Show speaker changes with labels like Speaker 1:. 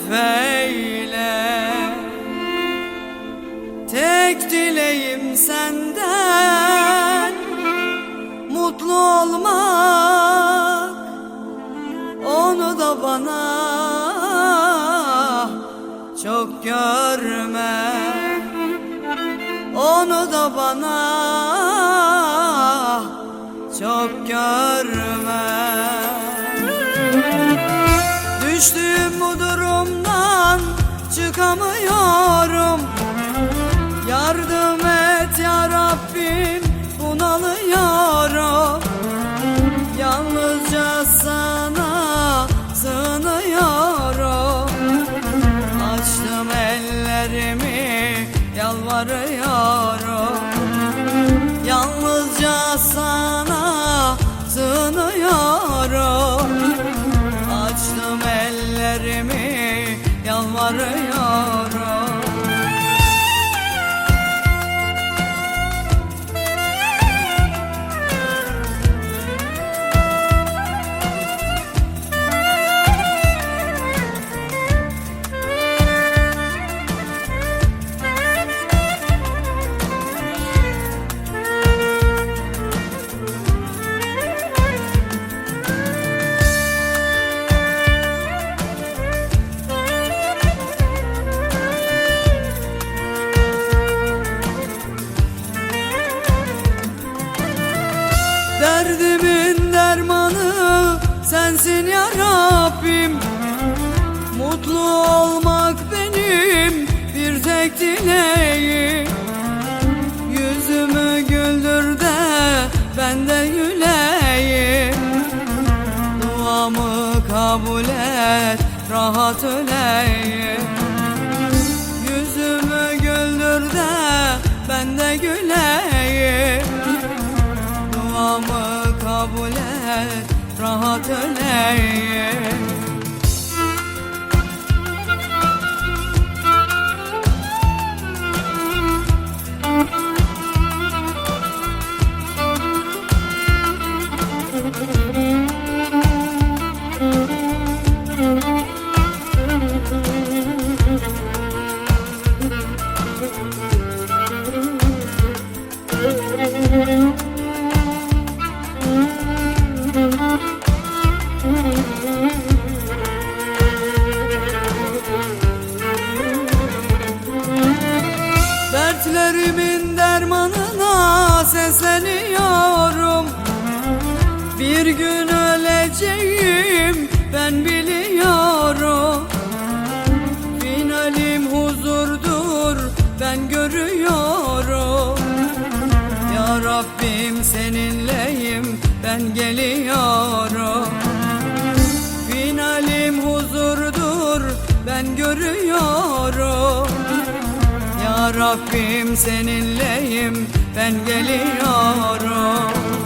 Speaker 1: lütfeyle. Tek dileğim senden mutlu olmak, onu da bana çok görme, onu da bana çok görme. Düştüğüm bu durumdan çıkamıyorum, yardım et ya Rabbim, bunalıyorum. Yalnızca sana sığınıyorum, açtım ellerimi yalvarıyorum. Yalnızca sana sığınıyorum, açtım ellerimi yalvarıyorum. Derdimin dermanı sensin ya Rabbim, mutlu olmak benim bir tek dileğim. Yüzümü güldür de ben de güleyim, duamı kabul et rahat öleyim. Yüzümü güldür de ben de güleyim, duamı kabul et rahat öleyim. Dertlerimin dermanına sesleniyorum, bir gün öleceğim ben biliyorum. Finalim huzurdur ben görüyorum, ya Rabbim seninleyim ben geliyorum. Finalim huzurdur ben görüyorum, ya Rabbim seninleyim ben geliyorum.